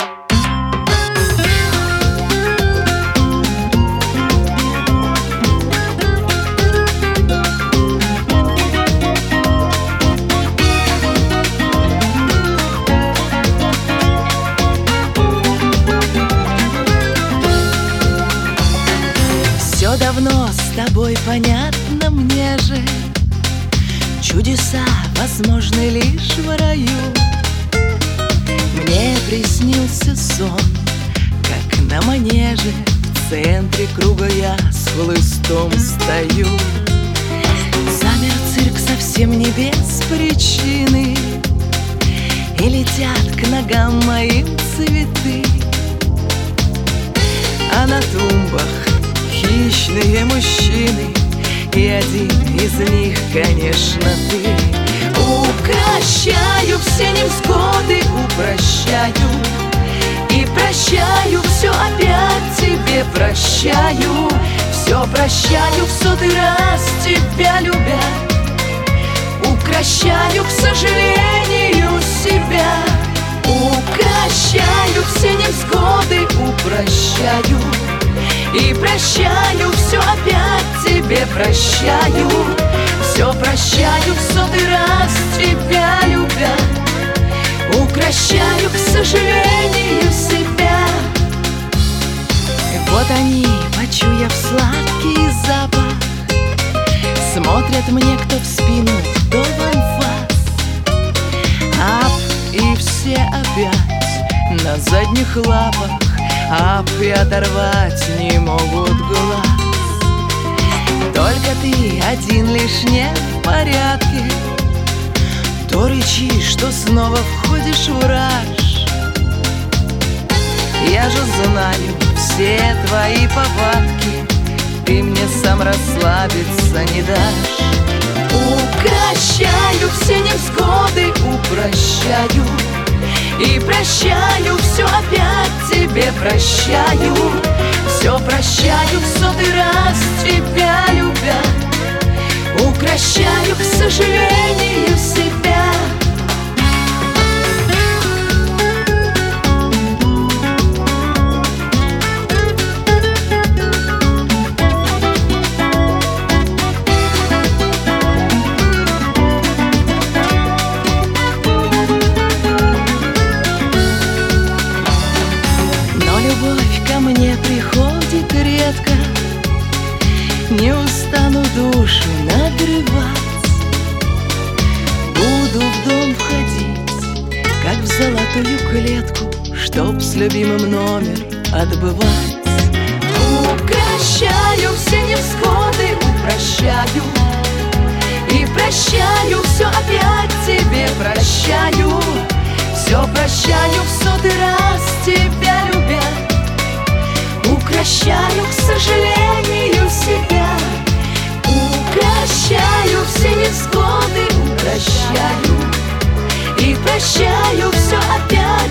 Все давно с тобой понятно мне же, чудеса возможны лишь в раю. Мне приснился сон, как на манеже, в центре круга я с хлыстом стою. Замер цирк совсем не без причины, и летят к ногам моим цветы. А на тумбах хищные мужчины, и один из них, конечно, ты. Укращаю все невзгоды, упрощаю и прощаю все, опять тебе прощаю. Все прощаю в сотый раз, тебя любя. Укращаю, к сожалению, себя. Укращаю все невзгоды, упрощаю и прощаю все, опять тебе прощаю. Все прощаю в сотый раз, тебя любя. Укращаю, к сожалению, себя. И вот они, почуяв сладкий запах, смотрят мне кто в спину, кто в анфас. Ап, и все опять на задних лапах, ап, и оторвать не могут глаз. Только ты один лишь не в порядке, то рычишь, что снова входишь в раж. Я же знаю все твои повадки, ты мне сам расслабиться не дашь. Укращаю все невзгоды, упрощаю и прощаю все, опять тебе прощаю. Все прощаю в сотый раз, тебя любя. Укращаю, к сожалению, себя. Мне приходит редко, не устану душу надрывать. Буду в дом входить, как в золотую клетку, чтоб с любимым номер отбывать. Укращаю все невзгоды, упрощаю и прощаю все, опять тебе прощаю. Все прощаю в сотый раз, тебя любя. Укращаю, к сожалению, себя. Укращаю все невзгоды, упрощаю и прощаю все, опять